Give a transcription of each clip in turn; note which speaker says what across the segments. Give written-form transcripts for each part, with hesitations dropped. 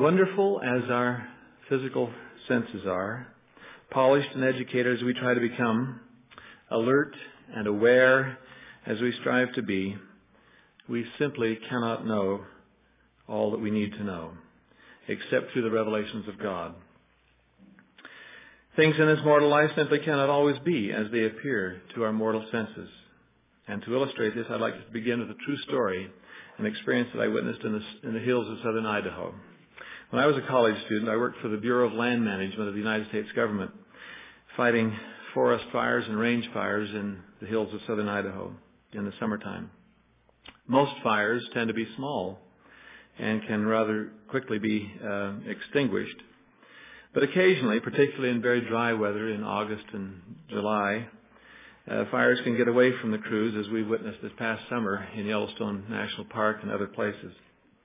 Speaker 1: Wonderful as our physical senses are, polished and educated as we try to become, alert and aware as we strive to be, we simply cannot know all that we need to know, except through the revelations of God. Things in this mortal life simply cannot always be as they appear to our mortal senses. And to illustrate this, I'd like to begin with a true story, an experience that I witnessed in the hills of southern Idaho. When I was a college student, I worked for the Bureau of Land Management of the United States government, fighting forest fires and range fires in the hills of southern Idaho in the summertime. Most fires tend to be small and can rather quickly be extinguished. But occasionally, particularly in very dry weather in August and July, fires can get away from the crews, as we witnessed this past summer in Yellowstone National Park and other places.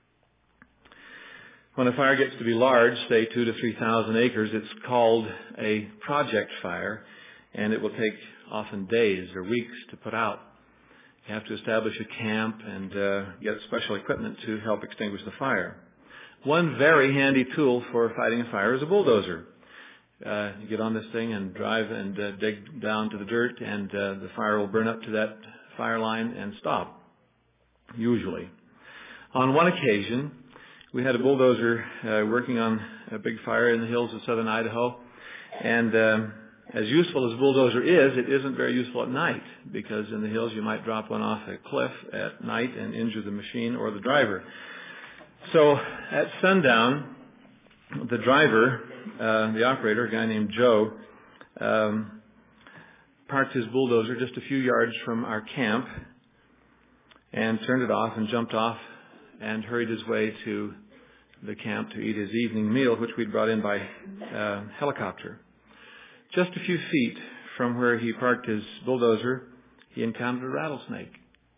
Speaker 1: When a fire gets to be large, say 2,000 to 3,000 acres, it's called a project fire, and it will take often days or weeks to put out. You have to establish a camp and get special equipment to help extinguish the fire. One very handy tool for fighting a fire is a bulldozer. You get on this thing and drive and dig down to the dirt, and the fire will burn up to that fire line and stop, usually. On one occasion, we had a bulldozer working on a big fire in the hills of southern Idaho, and as useful as a bulldozer is, it isn't very useful at night, because in the hills you might drop one off a cliff at night and injure the machine or the driver. So at sundown, the driver, the operator, a guy named Joe, parked his bulldozer just a few yards from our camp and turned it off and jumped off and hurried his way to the camp to eat his evening meal, which we'd brought in by helicopter. Just a few feet from where he parked his bulldozer, he encountered a rattlesnake.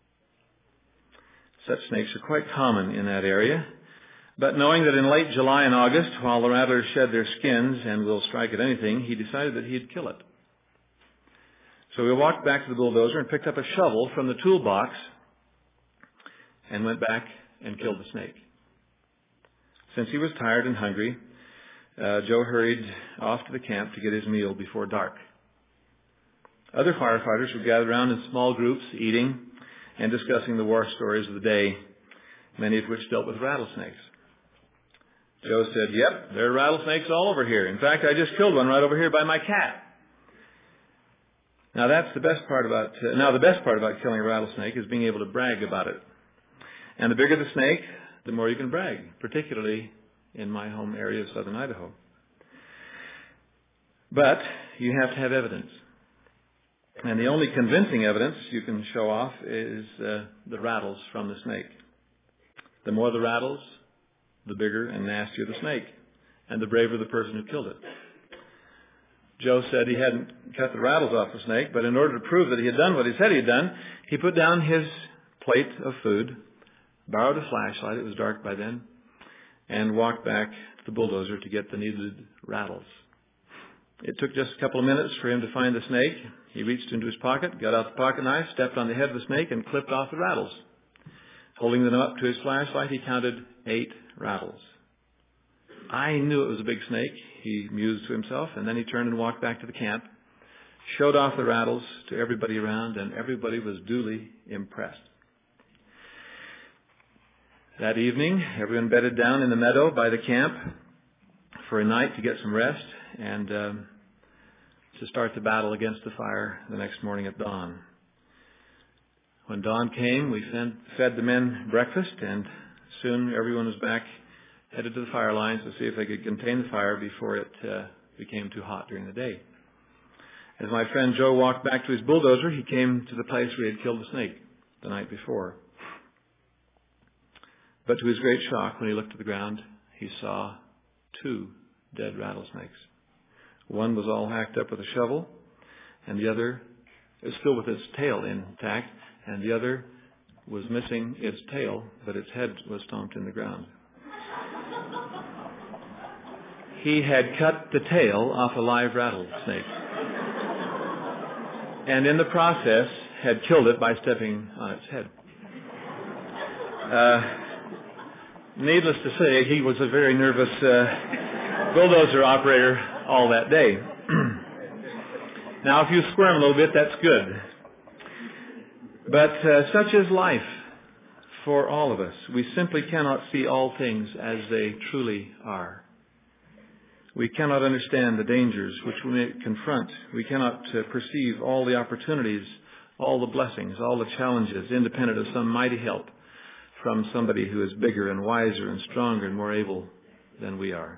Speaker 1: Such snakes are quite common in that area. But knowing that in late July and August, while the rattlers shed their skins and will strike at anything, he decided that he'd kill it. So we walked back to the bulldozer and picked up a shovel from the toolbox and went back and killed the snake. Since he was tired and hungry, Joe hurried off to the camp to get his meal before dark. Other firefighters would gather around in small groups, eating and discussing the war stories of the day, many of which dealt with rattlesnakes. Joe said, "Yep, there are rattlesnakes all over here. In fact, I just killed one right over here by my cat." Now the best part about killing a rattlesnake is being able to brag about it. And the bigger the snake, the more you can brag, particularly in my home area of southern Idaho. But you have to have evidence. And the only convincing evidence you can show off is the rattles from the snake. The more the rattles, the bigger and nastier the snake, and the braver the person who killed it. Joe said he hadn't cut the rattles off the snake, but in order to prove that he had done what he said he had done, he put down his plate of food, borrowed a flashlight, it was dark by then, and walked back to the bulldozer to get the needed rattles. It took just a couple of minutes for him to find the snake. He reached into his pocket, got out the pocket knife, stepped on the head of the snake, and clipped off the rattles. Holding them up to his flashlight, he counted 8 rattles. I knew it was a big snake, he mused to himself, and then he turned and walked back to the camp, showed off the rattles to everybody around, and everybody was duly impressed. That evening, everyone bedded down in the meadow by the camp for a night to get some rest and to start the battle against the fire the next morning at dawn. When dawn came, we fed the men breakfast, and soon everyone was back, headed to the fire lines to see if they could contain the fire before it became too hot during the day. As my friend Joe walked back to his bulldozer, he came to the place where he had killed the snake the night before. But to his great shock, when he looked at the ground, he saw 2 dead rattlesnakes. One was all hacked up with a shovel, and the other is still with its tail intact, and the other was missing its tail, but its head was stomped in the ground. He had cut the tail off a live rattlesnake, and in the process had killed it by stepping on its head. Needless to say, he was a very nervous bulldozer operator all that day. Now, if you squirm a little bit, that's good. But such is life for all of us. We simply cannot see all things as they truly are. We cannot understand the dangers which we may confront. We cannot perceive all the opportunities, all the blessings, all the challenges, independent of some mighty help from somebody who is bigger and wiser and stronger and more able than we are.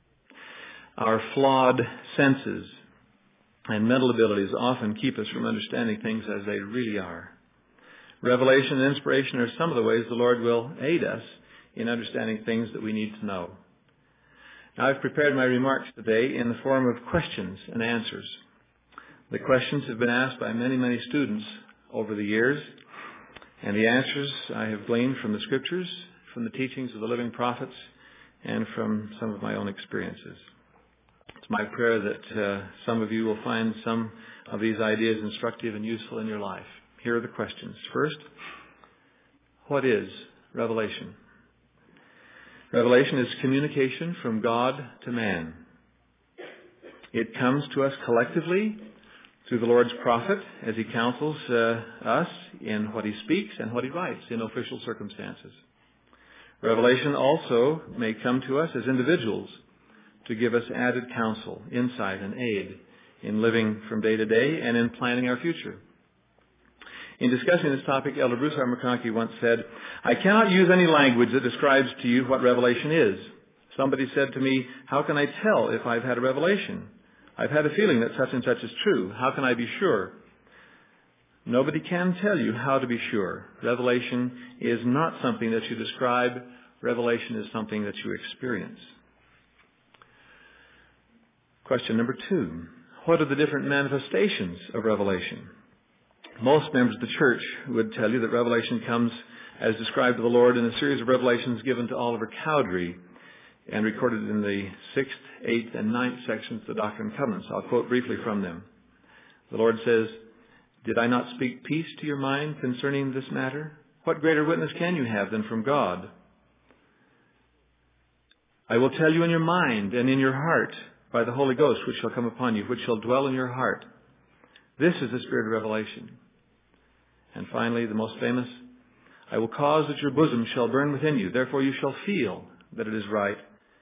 Speaker 1: Our flawed senses and mental abilities often keep us from understanding things as they really are. Revelation and inspiration are some of the ways the Lord will aid us in understanding things that we need to know. Now, I've prepared my remarks today in the form of questions and answers. The questions have been asked by many, many students over the years, and the answers I have gleaned from the Scriptures, from the teachings of the living prophets, and from some of my own experiences. It's my prayer that some of you will find some of these ideas instructive and useful in your life. Here are the questions. First, what is revelation? Revelation is communication from God to man. It comes to us collectively through the Lord's prophet as he counsels us in what he speaks and what he writes in official circumstances. Revelation also may come to us as individuals to give us added counsel, insight, and aid in living from day to day and in planning our future. In discussing this topic, Elder Bruce R. McConkie once said, "I cannot use any language that describes to you what revelation is. Somebody said to me, 'How can I tell if I've had a revelation? I've had a feeling that such and such is true. How can I be sure?' Nobody can tell you how to be sure. Revelation is not something that you describe. Revelation is something that you experience." Question number 2. What are the different manifestations of revelation? Most members of the church would tell you that revelation comes as described to the Lord in a series of revelations given to Oliver Cowdery and recorded in the 6th, 8th, and 9th sections of the Doctrine and Covenants. I'll quote briefly from them. The Lord says, "Did I not speak peace to your mind concerning this matter? What greater witness can you have than from God? I will tell you in your mind and in your heart by the Holy Ghost, which shall come upon you, which shall dwell in your heart." This is the spirit of revelation. And finally, the most famous, "I will cause that your bosom shall burn within you. Therefore you shall feel that it is right."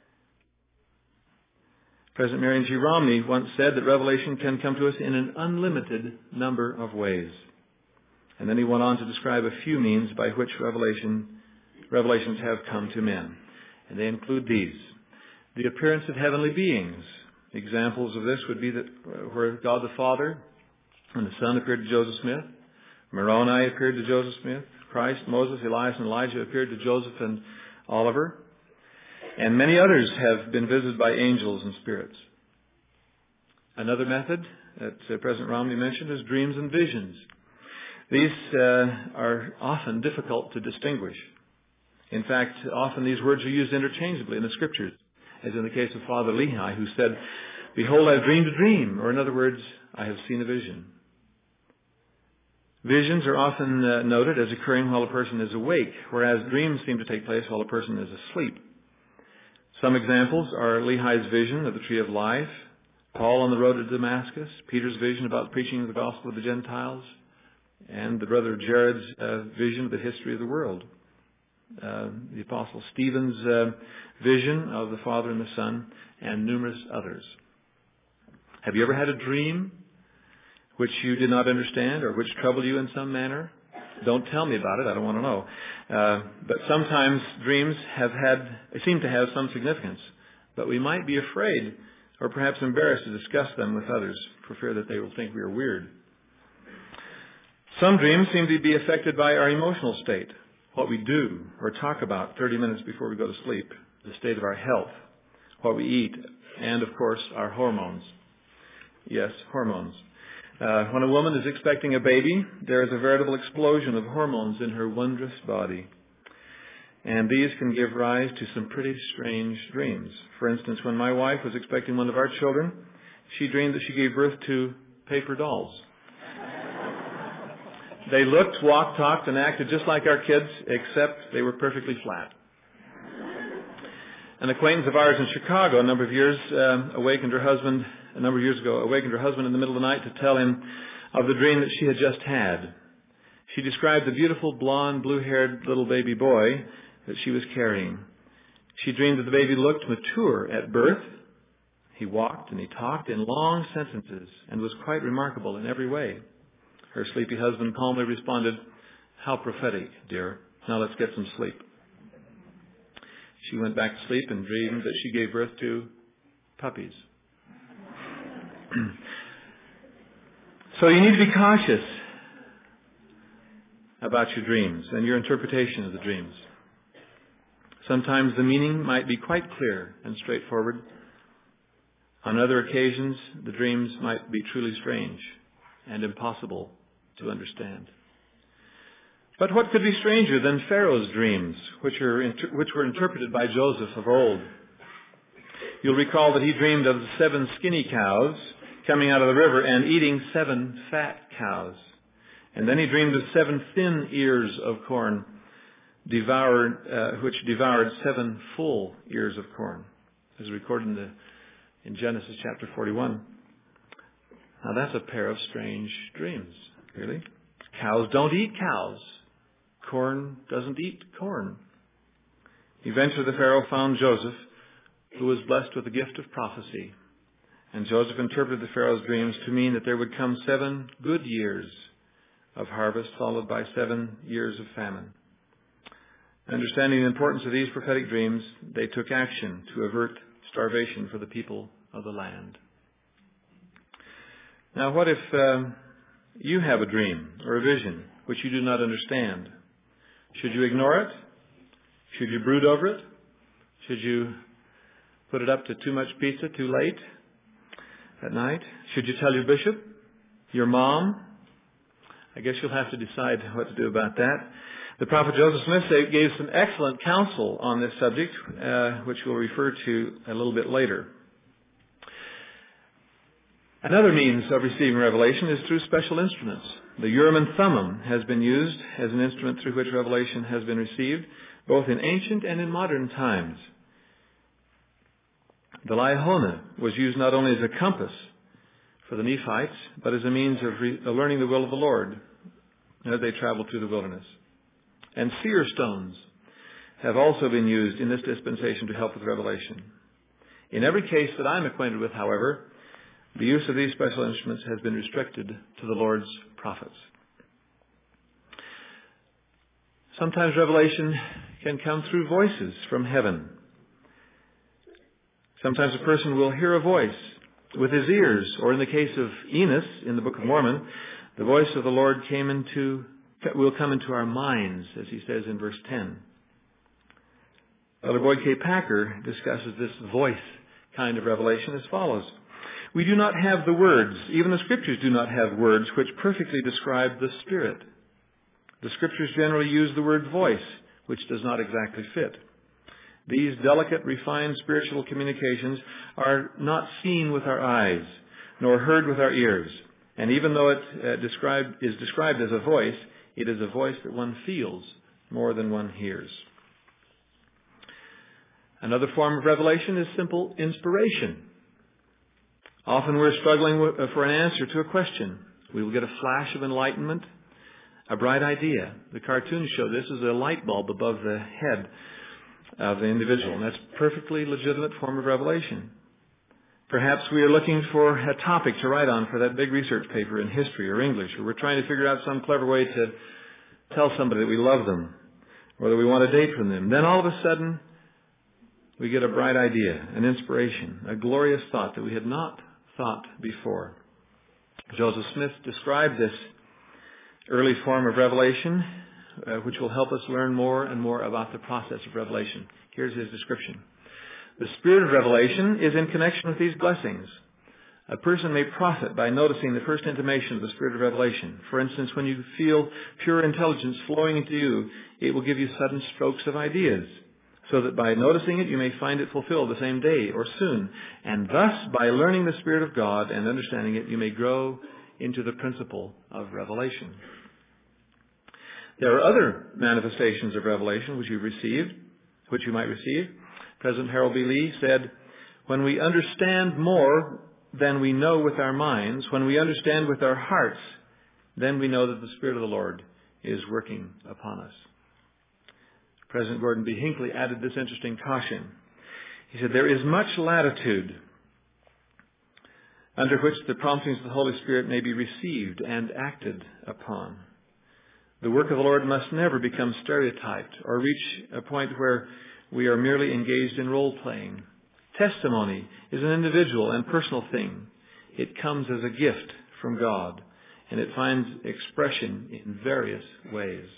Speaker 1: President Marion G. Romney once said that revelation can come to us in an unlimited number of ways. And then he went on to describe a few means by which revelations have come to men. And they include these. The appearance of heavenly beings. Examples of this would be that where God the Father and the Son appeared to Joseph Smith. Moroni appeared to Joseph Smith. Christ, Moses, Elias, and Elijah appeared to Joseph and Oliver. And many others have been visited by angels and spirits. Another method that President Romney mentioned is dreams and visions. These are often difficult to distinguish. In fact, often these words are used interchangeably in the Scriptures, as in the case of Father Lehi, who said, "Behold, I have dreamed a dream," or in other words, "I have seen a vision." Visions are often noted as occurring while a person is awake, whereas dreams seem to take place while a person is asleep. Some examples are Lehi's vision of the tree of life, Paul on the road to Damascus, Peter's vision about preaching the gospel of the Gentiles, and the brother Jared's vision of the history of the world. The Apostle Stephen's vision of the Father and the Son, and numerous others. Have you ever had a dream which you did not understand or which troubled you in some manner? Don't tell me about it. I don't want to know. But sometimes dreams seem to have some significance. But we might be afraid or perhaps embarrassed to discuss them with others for fear that they will think we are weird. Some dreams seem to be affected by our emotional state, what we do or talk about 30 minutes before we go to sleep, the state of our health, what we eat, and, of course, our hormones. Yes, hormones. When a woman is expecting a baby, there is a veritable explosion of hormones in her wondrous body. And these can give rise to some pretty strange dreams. For instance, when my wife was expecting one of our children, she dreamed that she gave birth to paper dolls. They looked, walked, talked, and acted just like our kids, except they were perfectly flat. An acquaintance of ours in Chicago a number of years ago, awakened her husband in the middle of the night to tell him of the dream that she had just had. She described the beautiful blonde, blue-haired little baby boy that she was carrying. She dreamed that the baby looked mature at birth. He walked and he talked in long sentences and was quite remarkable in every way. Her sleepy husband calmly responded, "How prophetic, dear. Now let's get some sleep." She went back to sleep and dreamed that she gave birth to puppies. So you need to be cautious about your dreams and your interpretation of the dreams. Sometimes the meaning might be quite clear and straightforward. On other occasions, the dreams might be truly strange and impossible to understand. But what could be stranger than Pharaoh's dreams, which were interpreted by Joseph of old? You'll recall that he dreamed of the 7 skinny cows coming out of the river and eating 7 fat cows. And then he dreamed of 7 thin ears of corn which devoured 7 full ears of corn, as recorded in Genesis chapter 41. Now that's a pair of strange dreams, really. Cows don't eat cows. Corn doesn't eat corn. Eventually the Pharaoh found Joseph, who was blessed with the gift of prophecy. And Joseph interpreted the Pharaoh's dreams to mean that there would come 7 good years of harvest, followed by 7 years of famine. Understanding the importance of these prophetic dreams, they took action to avert starvation for the people of the land. Now, what if you have a dream or a vision which you do not understand? Should you ignore it? Should you brood over it? Should you put it up to too much pizza too late at night? Should you tell your bishop? Your mom? I guess you'll have to decide what to do about that. The prophet Joseph Smith gave some excellent counsel on this subject, which we'll refer to a little bit later. Another means of receiving revelation is through special instruments. The Urim and Thummim has been used as an instrument through which revelation has been received, both in ancient and in modern times. The Liahona was used not only as a compass for the Nephites, but as a means of learning the will of the Lord as they traveled through the wilderness. And seer stones have also been used in this dispensation to help with revelation. In every case that I'm acquainted with, however, the use of these special instruments has been restricted to the Lord's prophets. Sometimes revelation can come through voices from heaven. Sometimes a person will hear a voice with his ears, or in the case of Enos in the Book of Mormon, the voice of the Lord will come into our minds, as he says in verse 10. Brother Boyd K. Packer discusses this voice kind of revelation as follows. We do not have the words, even the Scriptures do not have words which perfectly describe the Spirit. The Scriptures generally use the word voice, which does not exactly fit. These delicate, refined spiritual communications are not seen with our eyes, nor heard with our ears. And even though it is described as a voice, it is a voice that one feels more than one hears. Another form of revelation is simple inspiration. Often we're struggling for an answer to a question. We will get a flash of enlightenment, a bright idea. The cartoons show this as a light bulb above the head of the individual, and that's a perfectly legitimate form of revelation. Perhaps we are looking for a topic to write on for that big research paper in history or English, or we're trying to figure out some clever way to tell somebody that we love them or that we want a date from them. Then all of a sudden, we get a bright idea, an inspiration, a glorious thought that we had not thought before. Joseph Smith described this early form of revelation, which will help us learn more and more about the process of revelation. Here's his description. The spirit of revelation is in connection with these blessings. A person may profit by noticing the first intimation of the spirit of revelation. For instance, when you feel pure intelligence flowing into you, it will give you sudden strokes of ideas, so that by noticing it, you may find it fulfilled the same day or soon. And thus, by learning the Spirit of God and understanding it, you may grow into the principle of revelation. There are other manifestations of revelation which you might receive. President Harold B. Lee said, "When we understand more than we know with our minds, when we understand with our hearts, then we know that the Spirit of the Lord is working upon us." President Gordon B. Hinckley added this interesting caution. He said, "There is much latitude under which the promptings of the Holy Spirit may be received and acted upon. The work of the Lord must never become stereotyped or reach a point where we are merely engaged in role-playing. Testimony is an individual and personal thing. It comes as a gift from God, and it finds expression in various ways."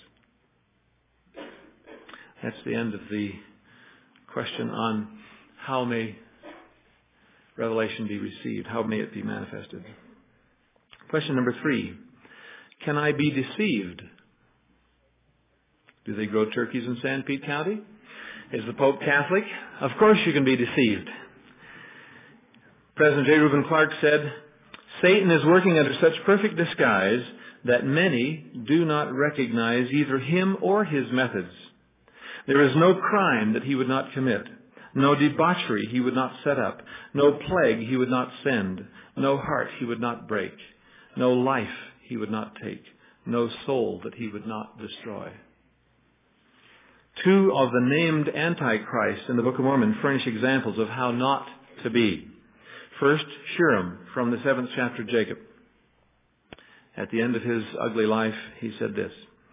Speaker 1: That's the end of the question on how may revelation be received, how may it be manifested. Question number 3, can I be deceived? Do they grow turkeys in Sanpete County? Is the Pope Catholic? Of course you can be deceived. President J. Reuben Clark said, "Satan is working under such perfect disguise that many do not recognize either him or his methods. There is no crime that he would not commit, no debauchery he would not set up, no plague he would not send, no heart he would not break, no life he would not take, no soul that he would not destroy." 2 of the named Antichrists in the Book of Mormon furnish examples of how not to be. First, Shuram from the 7th chapter of Jacob. At the end of his ugly life, he said this.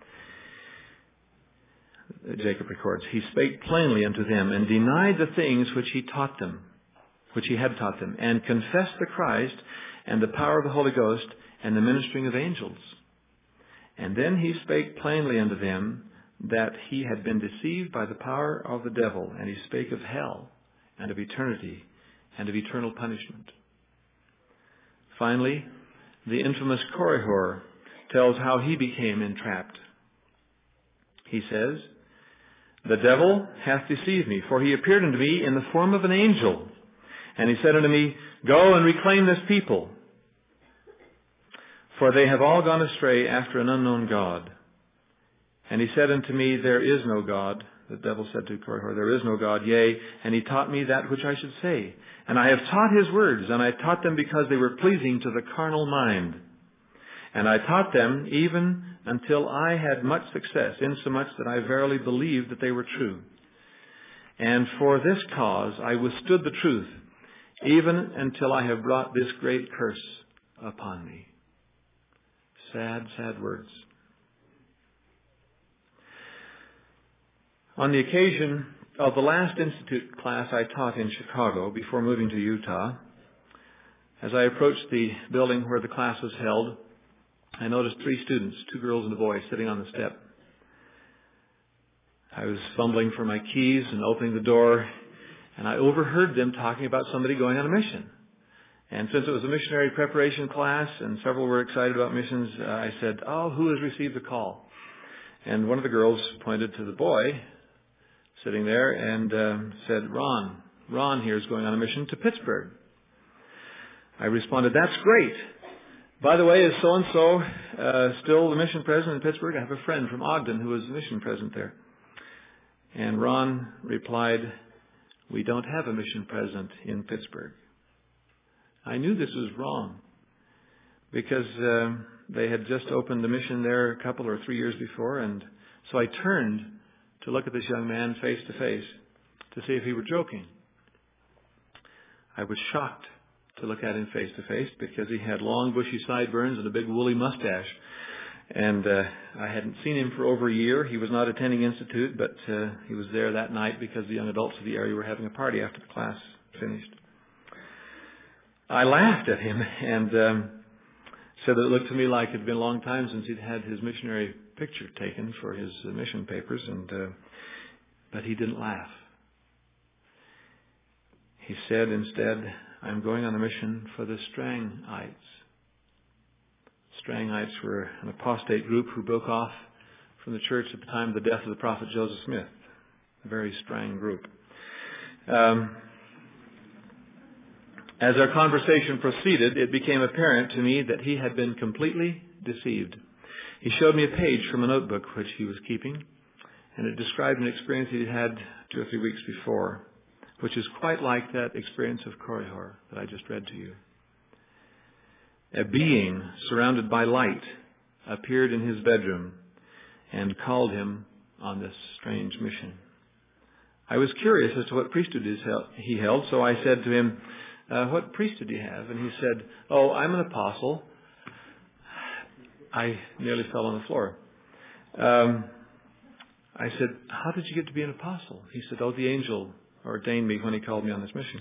Speaker 1: Jacob records, "He spake plainly unto them and denied the things which he taught them, which he had taught them, and confessed the Christ and the power of the Holy Ghost and the ministering of angels. And then he spake plainly unto them that he had been deceived by the power of the devil, and he spake of hell and of eternity and of eternal punishment." Finally, the infamous Korihor tells how he became entrapped. He says, "The devil hath deceived me, for he appeared unto me in the form of an angel. And he said unto me, Go and reclaim this people, for they have all gone astray after an unknown God. And he said unto me, There is no God." The devil said to Korihor, "There is no God, yea, and he taught me that which I should say. And I have taught his words, and I taught them because they were pleasing to the carnal mind. And I taught them even until I had much success, insomuch that I verily believed that they were true. And for this cause I withstood the truth, even until I have brought this great curse upon me." Sad, sad words. On the occasion of the last Institute class I taught in Chicago before moving to Utah, as I approached the building where the class was held, I noticed 3 students, 2 girls and a boy, sitting on the step. I was fumbling for my keys and opening the door, and I overheard them talking about somebody going on a mission. And since it was a missionary preparation class and several were excited about missions, I said, "Oh, who has received the call?" And one of the girls pointed to the boy sitting there and said, Ron here is going on a mission to Pittsburgh." I responded, "That's great. By the way, is so-and-so still the mission president in Pittsburgh? I have a friend from Ogden who is the mission president there." And Ron replied, "We don't have a mission president in Pittsburgh." I knew this was wrong because they had just opened a mission there a couple or 3 years before, and so I turned to look at this young man face to face to see if he were joking. I was shocked to look at him face to face because he had long bushy sideburns and a big woolly mustache. And I hadn't seen him for over a year. He was not attending Institute, but he was there that night because the young adults of the area were having a party after the class finished. I laughed at him and said that it looked to me like it had been a long time since he'd had his missionary picture taken for his mission papers, but he didn't laugh. He said instead, "I'm going on a mission for the Strangites." Strangites were an apostate group who broke off from the church at the time of the death of the prophet Joseph Smith. A very Strang group. As our conversation proceeded, it became apparent to me that he had been completely deceived. He showed me a page from a notebook which he was keeping, and it described an experience he had 2 or 3 weeks before. which is quite like that experience of Korihor that I just read to you. A being surrounded by light appeared in his bedroom and called him on this strange mission. I was curious as to what priesthood he held, so I said to him, what priesthood do you have? And he said, oh, I'm an apostle. I nearly fell on the floor. I said, how did you get to be an apostle? He said, oh, the angel ordained me when he called me on this mission.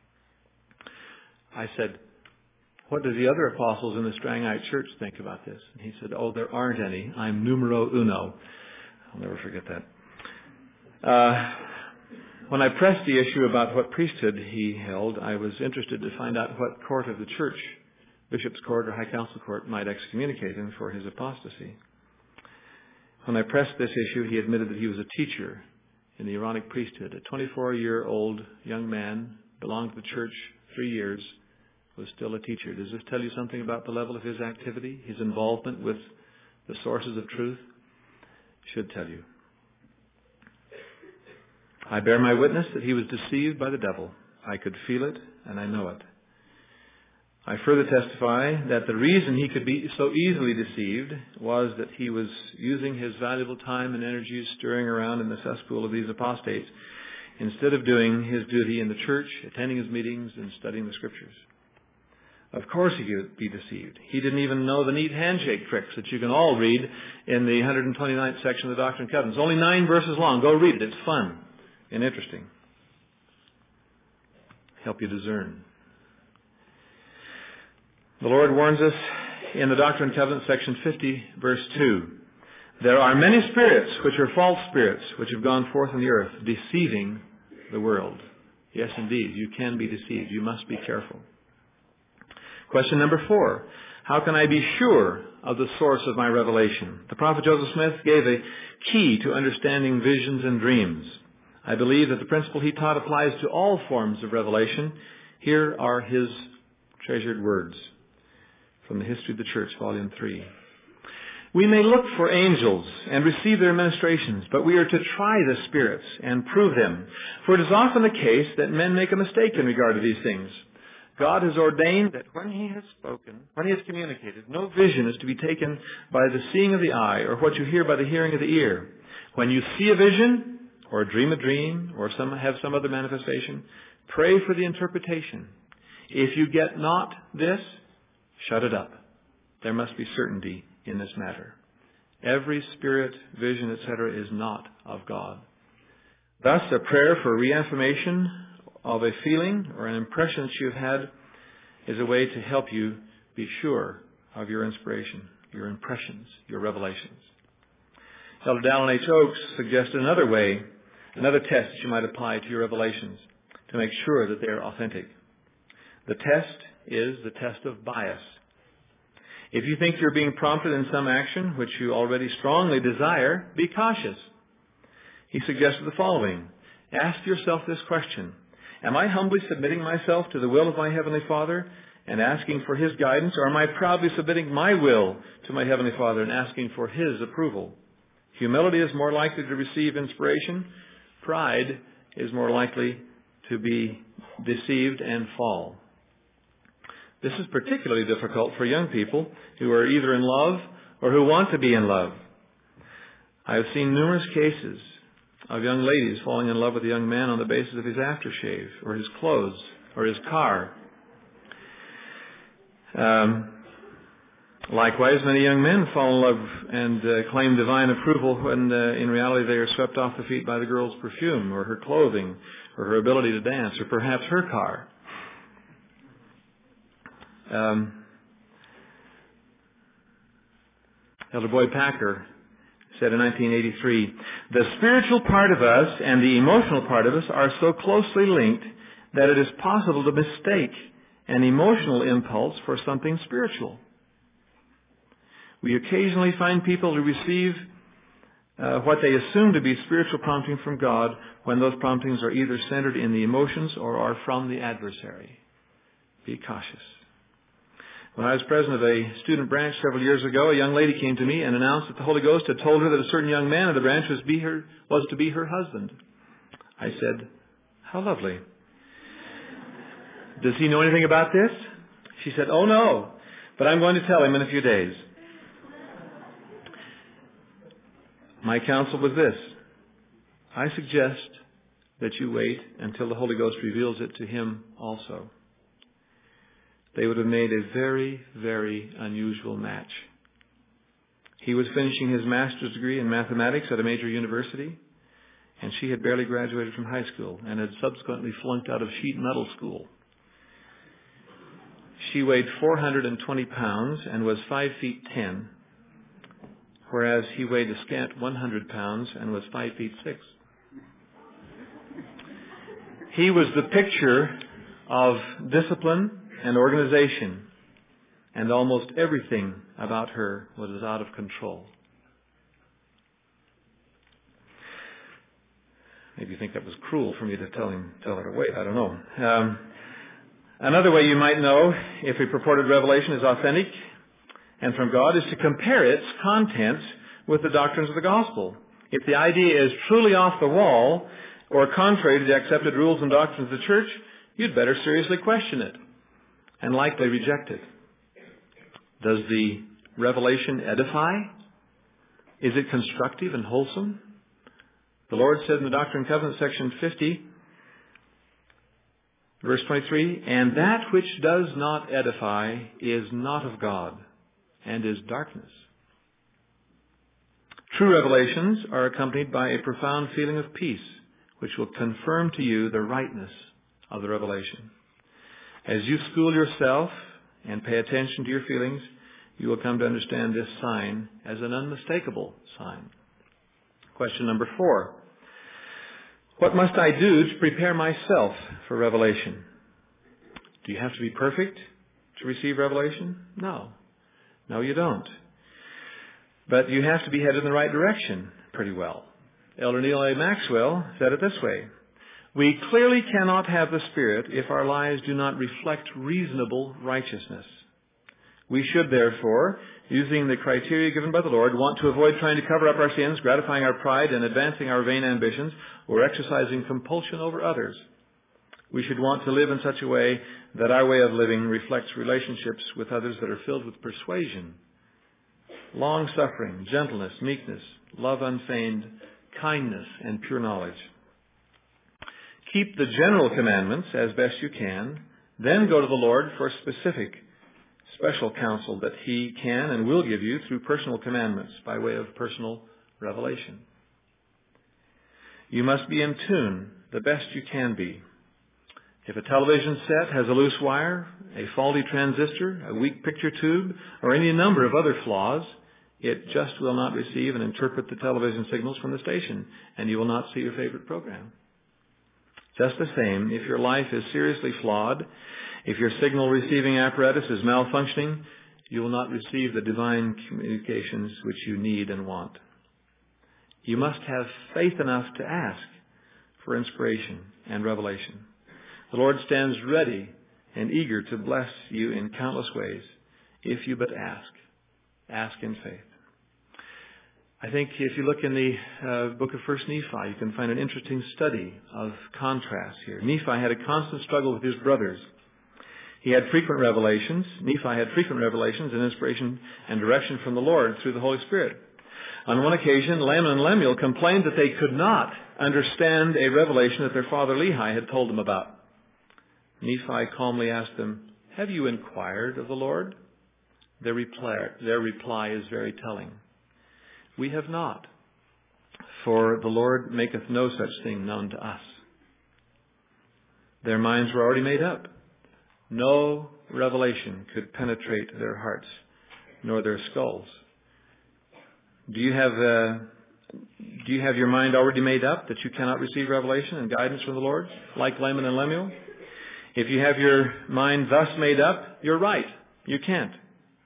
Speaker 1: I said, what do the other apostles in the Strangite church think about this? And he said, oh, there aren't any. I'm numero uno. I'll never forget that. When I pressed the issue about what priesthood he held, I was interested to find out what court of the church, bishop's court or high council court, might excommunicate him for his apostasy. When I pressed this issue, he admitted that he was a teacher in the Aaronic priesthood. A 24-year-old young man, belonged to the church 3 years, was still a teacher. Does this tell you something about the level of his activity, his involvement with the sources of truth? Should tell you. I bear my witness that he was deceived by the devil. I could feel it, and I know it. I further testify that the reason he could be so easily deceived was that he was using his valuable time and energies stirring around in the cesspool of these apostates instead of doing his duty in the church, attending his meetings, and studying the Scriptures. Of course he could be deceived. He didn't even know the neat handshake tricks that you can all read in the 129th section of the Doctrine and Covenants. It's only 9 verses long. Go read it. It's fun and interesting. Help you discern. The Lord warns us in the Doctrine and Covenants, section 50, verse 2. There are many spirits which are false spirits which have gone forth on the earth, deceiving the world. Yes, indeed, you can be deceived. You must be careful. Question number 4. How can I be sure of the source of my revelation? The prophet Joseph Smith gave a key to understanding visions and dreams. I believe that the principle he taught applies to all forms of revelation. Here are his treasured words from the History of the Church, Volume 3. We may look for angels and receive their ministrations, but we are to try the spirits and prove them. For it is often the case that men make a mistake in regard to these things. God has ordained that when He has spoken, when He has communicated, no vision is to be taken by the seeing of the eye or what you hear by the hearing of the ear. When you see a vision or dream a dream or have some other manifestation, pray for the interpretation. If you get not this, shut it up. There must be certainty in this matter. Every spirit, vision, etc. is not of God. Thus, a prayer for reaffirmation of a feeling or an impression that you've had is a way to help you be sure of your inspiration, your impressions, your revelations. Elder Dallin H. Oaks suggested another way, another test that you might apply to your revelations to make sure that they are authentic. The test is the test of bias. If you think you're being prompted in some action which you already strongly desire, be cautious. He suggested the following. Ask yourself this question. Am I humbly submitting myself to the will of my Heavenly Father and asking for His guidance, or am I proudly submitting my will to my Heavenly Father and asking for His approval? Humility is more likely to receive inspiration. Pride is more likely to be deceived and fall. This is particularly difficult for young people who are either in love or who want to be in love. I have seen numerous cases of young ladies falling in love with a young man on the basis of his aftershave or his clothes or his car. Likewise, many young men fall in love and claim divine approval when in reality they are swept off the feet by the girl's perfume or her clothing or her ability to dance or perhaps her car. Elder Boyd Packer said in 1983, the spiritual part of us and the emotional part of us are so closely linked that it is possible to mistake an emotional impulse for something spiritual. We occasionally find people who receive what they assume to be spiritual prompting from God when those promptings are either centered in the emotions or are from the adversary. Be cautious. When I was president of a student branch several years ago, a young lady came to me and announced that the Holy Ghost had told her that a certain young man of the branch was to be her husband. I said, How lovely. Does he know anything about this? She said, oh no, but I'm going to tell him in a few days. My counsel was this. I suggest that you wait until the Holy Ghost reveals it to him also. They would have made a very, very unusual match. He was finishing his master's degree in mathematics at a major university, and she had barely graduated from high school and had subsequently flunked out of sheet metal school. She weighed 420 pounds and was 5 feet 10, whereas he weighed a scant 100 pounds and was 5 feet 6. He was the picture of discipline and organization, and almost everything about her was out of control. Maybe you think that was cruel for me to tell her to wait. I don't know. Another way you might know if a purported revelation is authentic and from God is to compare its contents with the doctrines of the gospel. If the idea is truly off the wall or contrary to the accepted rules and doctrines of the church, you'd better seriously question it and likely reject it. Does the revelation edify? Is it constructive and wholesome? The Lord said in the Doctrine and Covenants, section 50, verse 23, and that which does not edify is not of God and is darkness. True revelations are accompanied by a profound feeling of peace, which will confirm to you the rightness of the revelation. As you school yourself and pay attention to your feelings, you will come to understand this sign as an unmistakable sign. Question number 4. What must I do to prepare myself for revelation? Do you have to be perfect to receive revelation? No. No, you don't. But you have to be headed in the right direction pretty well. Elder Neil A. Maxwell said it this way. We clearly cannot have the Spirit if our lives do not reflect reasonable righteousness. We should, therefore, using the criteria given by the Lord, want to avoid trying to cover up our sins, gratifying our pride, and advancing our vain ambitions, or exercising compulsion over others. We should want to live in such a way that our way of living reflects relationships with others that are filled with persuasion, long-suffering, gentleness, meekness, love unfeigned, kindness, and pure knowledge. Keep the general commandments as best you can, then go to the Lord for special counsel that He can and will give you through personal commandments by way of personal revelation. You must be in tune the best you can be. If a television set has a loose wire, a faulty transistor, a weak picture tube, or any number of other flaws, it just will not receive and interpret the television signals from the station, and you will not see your favorite program. Just the same, if your life is seriously flawed, if your signal receiving apparatus is malfunctioning, you will not receive the divine communications which you need and want. You must have faith enough to ask for inspiration and revelation. The Lord stands ready and eager to bless you in countless ways if you but ask. Ask in faith. I think if you look in the book of 1 Nephi, you can find an interesting study of contrast here. Nephi had a constant struggle with his brothers. He had frequent revelations. Nephi had frequent revelations and inspiration and direction from the Lord through the Holy Spirit. On one occasion, Laman and Lemuel complained that they could not understand a revelation that their father Lehi had told them about. Nephi calmly asked them, "Have you inquired of the Lord?" Their reply is very telling. "We have not, for the Lord maketh no such thing known to us." Their minds were already made up. No revelation could penetrate their hearts, nor their skulls. Do you have your mind already made up that you cannot receive revelation and guidance from the Lord, like Laman and Lemuel? If you have your mind thus made up, you're right. You can't.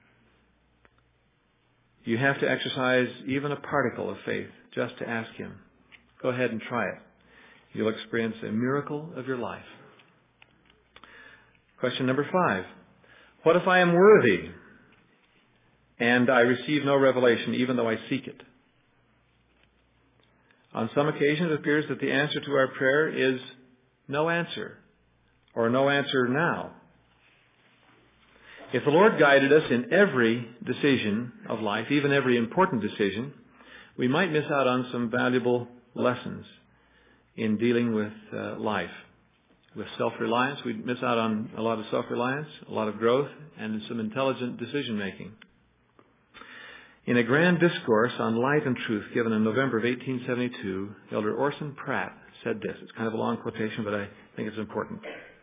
Speaker 1: You have to exercise even a particle of faith just to ask Him. Go ahead and try it. You'll experience a miracle of your life. Question number 5. What if I am worthy and I receive no revelation even though I seek it? On some occasions it appears that the answer to our prayer is no answer, or no answer now. If the Lord guided us in every decision of life, even every important decision, we might miss out on some valuable lessons in dealing with life. With self-reliance, we'd miss out on a lot of self-reliance, a lot of growth, and some intelligent decision-making. In a grand discourse on light and truth given in November of 1872, Elder Orson Pratt said this. It's kind of a long quotation, but I think it's important.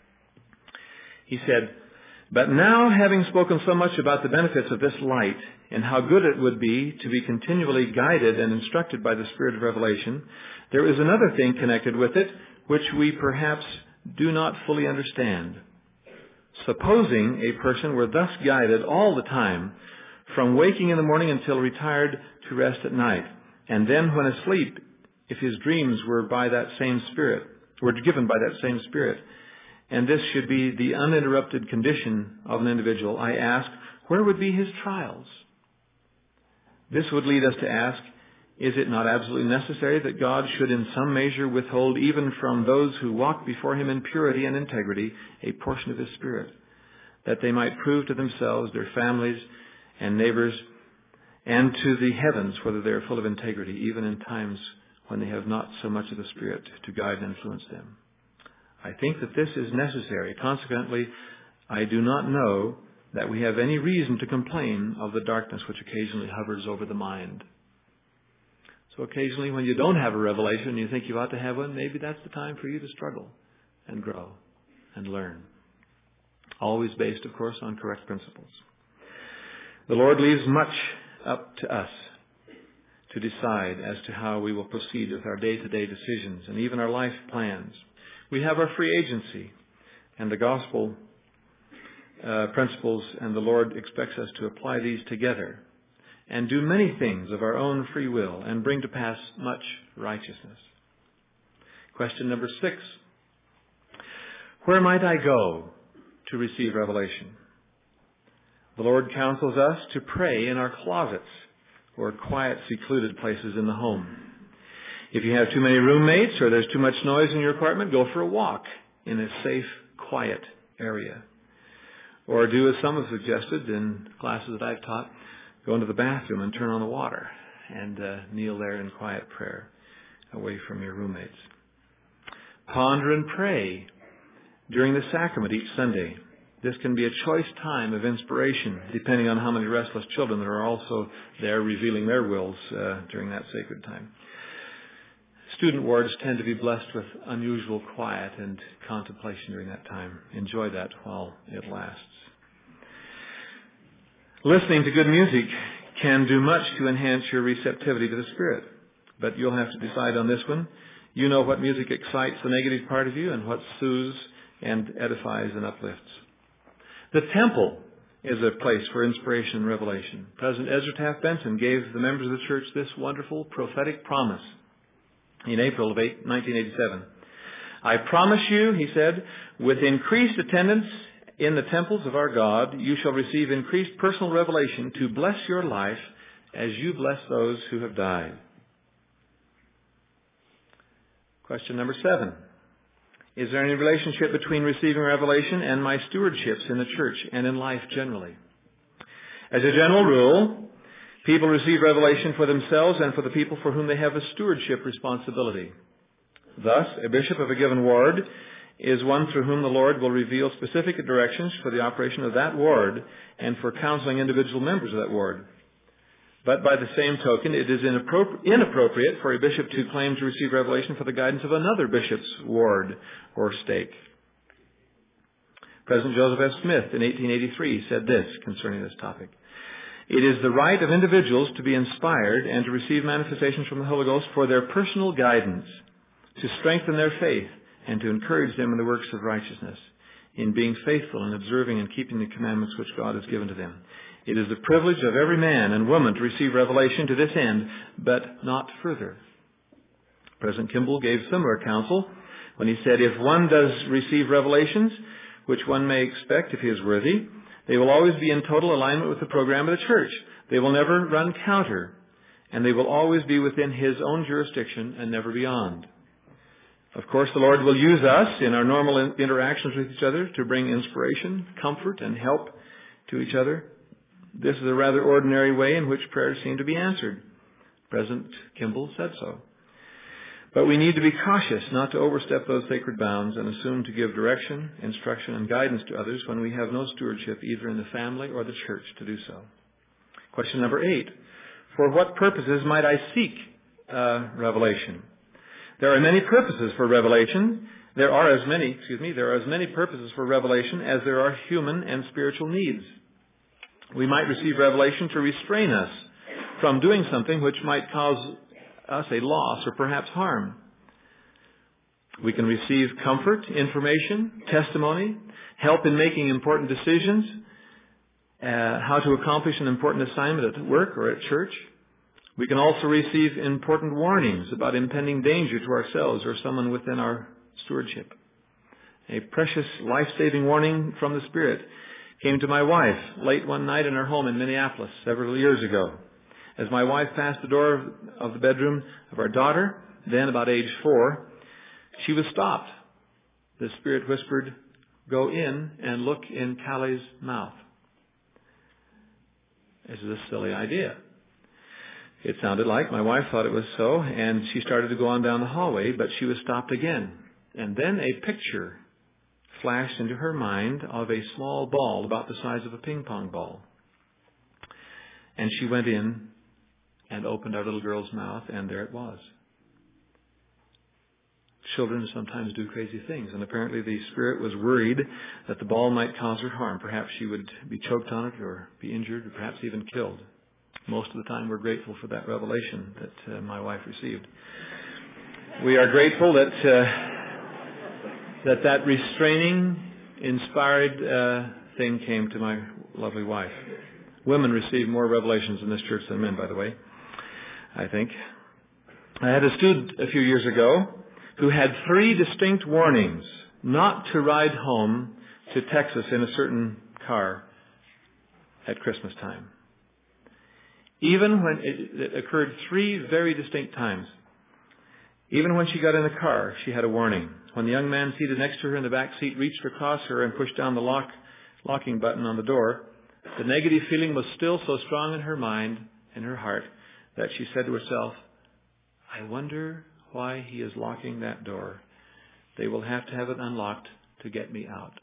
Speaker 1: He said, "But now, having spoken so much about the benefits of this light and how good it would be to be continually guided and instructed by the Spirit of revelation, there is another thing connected with it which we perhaps do not fully understand. Supposing a person were thus guided all the time, from waking in the morning until retired to rest at night, and then when asleep, if his dreams were by that same Spirit, were given by that same Spirit, and this should be the uninterrupted condition of an individual, I ask, where would be his trials? This would lead us to ask, is it not absolutely necessary that God should in some measure withhold even from those who walk before Him in purity and integrity a portion of His Spirit, that they might prove to themselves, their families and neighbors, and to the heavens whether they are full of integrity, even in times when they have not so much of the Spirit to guide and influence them? I think that this is necessary. Consequently, I do not know that we have any reason to complain of the darkness which occasionally hovers over the mind." So occasionally when you don't have a revelation and you think you ought to have one, maybe that's the time for you to struggle and grow and learn. Always based, of course, on correct principles. The Lord leaves much up to us to decide as to how we will proceed with our day-to-day decisions and even our life plans. We have our free agency and the gospel principles, and the Lord expects us to apply these together and do many things of our own free will and bring to pass much righteousness. Question number 6. Where might I go to receive revelation? The Lord counsels us to pray in our closets or quiet, secluded places in the home. If you have too many roommates or there's too much noise in your apartment, go for a walk in a safe, quiet area. Or do as some have suggested in classes that I've taught, go into the bathroom and turn on the water and kneel there in quiet prayer away from your roommates. Ponder and pray during the sacrament each Sunday. This can be a choice time of inspiration, depending on how many restless children there are also there revealing their wills during that sacred time. Student wards tend to be blessed with unusual quiet and contemplation during that time. Enjoy that while it lasts. Listening to good music can do much to enhance your receptivity to the Spirit, but you'll have to decide on this one. You know what music excites the negative part of you and what soothes and edifies and uplifts. The temple is a place for inspiration and revelation. President Ezra Taft Benson gave the members of the church this wonderful prophetic promise in April of 1987. I promise you, he said, with increased attendance in the temples of our God, you shall receive increased personal revelation to bless your life as you bless those who have died. Question number 7. Is there any relationship between receiving revelation and my stewardships in the church and in life generally? As a general rule, people receive revelation for themselves and for the people for whom they have a stewardship responsibility. Thus, a bishop of a given ward is one through whom the Lord will reveal specific directions for the operation of that ward and for counseling individual members of that ward. But by the same token, it is inappropriate for a bishop to claim to receive revelation for the guidance of another bishop's ward or stake. President Joseph F. Smith in 1883 said this concerning this topic. It is the right of individuals to be inspired and to receive manifestations from the Holy Ghost for their personal guidance, to strengthen their faith, and to encourage them in the works of righteousness, in being faithful and observing and keeping the commandments which God has given to them. It is the privilege of every man and woman to receive revelation to this end, but not further. President Kimball gave similar counsel when he said, if one does receive revelations, which one may expect if he is worthy, they will always be in total alignment with the program of the church. They will never run counter, and they will always be within his own jurisdiction and never beyond. Of course, the Lord will use us in our normal interactions with each other to bring inspiration, comfort, and help to each other. This is a rather ordinary way in which prayers seem to be answered. President Kimball said so. But we need to be cautious not to overstep those sacred bounds and assume to give direction, instruction, and guidance to others when we have no stewardship either in the family or the church to do so. Question number 8. For what purposes might I seek revelation? There are many purposes for revelation. There are as many purposes for revelation as there are human and spiritual needs. We might receive revelation to restrain us from doing something which might cause us a loss or perhaps harm. We can receive comfort, information, testimony, help in making important decisions, how to accomplish an important assignment at work or at church. We can also receive important warnings about impending danger to ourselves or someone within our stewardship. A precious life-saving warning from the Spirit came to my wife late one night in her home in Minneapolis several years ago. As my wife passed the door of the bedroom of our daughter, then about age 4, she was stopped. The Spirit whispered, "Go in and look in Callie's mouth." This is a silly idea. It sounded like my wife thought it was so, and she started to go on down the hallway, but she was stopped again. And then a picture flashed into her mind of a small ball about the size of a ping pong ball. And she went in and opened our little girl's mouth, and there it was. Children sometimes do crazy things, and apparently the Spirit was worried that the ball might cause her harm. Perhaps she would be choked on it or be injured or perhaps even killed. Most of the time we're grateful for that revelation that my wife received. We are grateful that that restraining, inspired thing came to my lovely wife. Women receive more revelations in this church than men, by the way, I think. I had a student a few years ago who had 3 distinct warnings not to ride home to Texas in a certain car at Christmas time. Even when it occurred 3 very distinct times. Even when she got in the car, she had a warning. When the young man seated next to her in the back seat reached across her and pushed down the locking button on the door, the negative feeling was still so strong in her mind and her heart that she said to herself, "I wonder why he is locking that door. They will have to have it unlocked to get me out."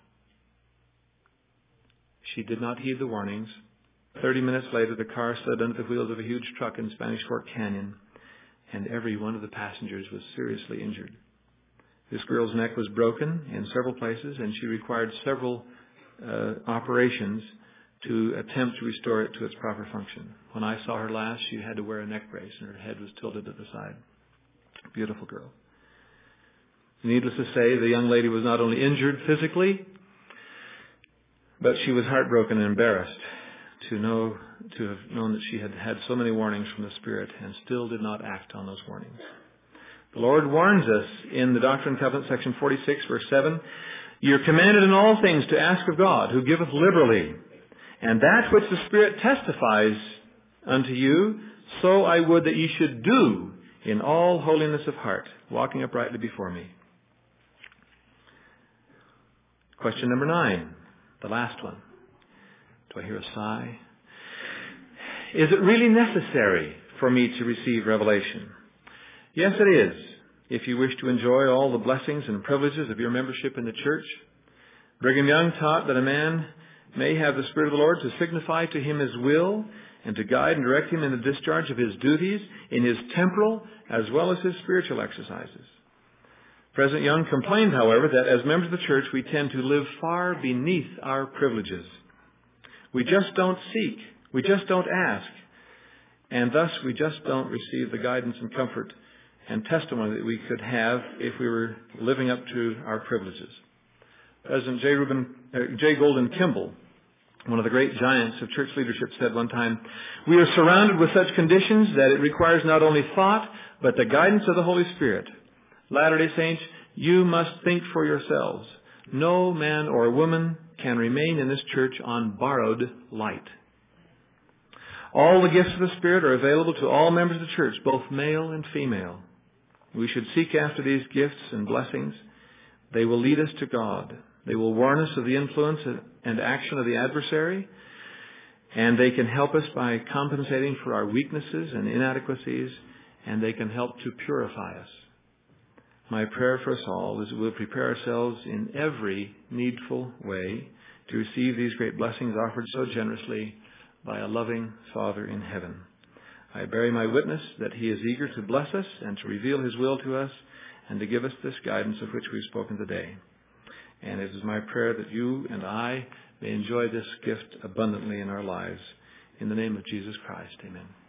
Speaker 1: She did not heed the warnings. 30 minutes later, the car slid under the wheels of a huge truck in Spanish Fork Canyon, and every one of the passengers was seriously injured. This girl's neck was broken in several places, and she required several operations to attempt to restore it to its proper function. When I saw her last, she had to wear a neck brace, and her head was tilted to the side. Beautiful girl. Needless to say, the young lady was not only injured physically, but she was heartbroken and embarrassed to have known that she had had so many warnings from the Spirit and still did not act on those warnings. The Lord warns us in the Doctrine and Covenants, section 46, verse 7, "You're commanded in all things to ask of God, who giveth liberally, and that which the Spirit testifies unto you, so I would that ye should do in all holiness of heart, walking uprightly before me." Question number 9, the last one. Do I hear a sigh? Is it really necessary for me to receive revelation? Yes, it is, if you wish to enjoy all the blessings and privileges of your membership in the church. Brigham Young taught that a man may have the Spirit of the Lord to signify to him His will and to guide and direct him in the discharge of his duties in his temporal as well as his spiritual exercises. President Young complained, however, that as members of the church we tend to live far beneath our privileges. We just don't seek. We just don't ask. And thus we just don't receive the guidance and comfort and testimony that we could have if we were living up to our privileges. President J. Golden Kimball, one of the great giants of church leadership, said one time, "We are surrounded with such conditions that it requires not only thought, but the guidance of the Holy Spirit. Latter-day Saints, you must think for yourselves. No man or woman can remain in this church on borrowed light. All the gifts of the Spirit are available to all members of the church, both male and female. We should seek after these gifts and blessings. They will lead us to God. They will warn us of the influence and action of the adversary, and they can help us by compensating for our weaknesses and inadequacies, and they can help to purify us. My prayer for us all is that we'll prepare ourselves in every needful way to receive these great blessings offered so generously by a loving Father in heaven. I bear my witness that He is eager to bless us and to reveal His will to us and to give us this guidance of which we've spoken today. And it is my prayer that you and I may enjoy this gift abundantly in our lives. In the name of Jesus Christ, amen.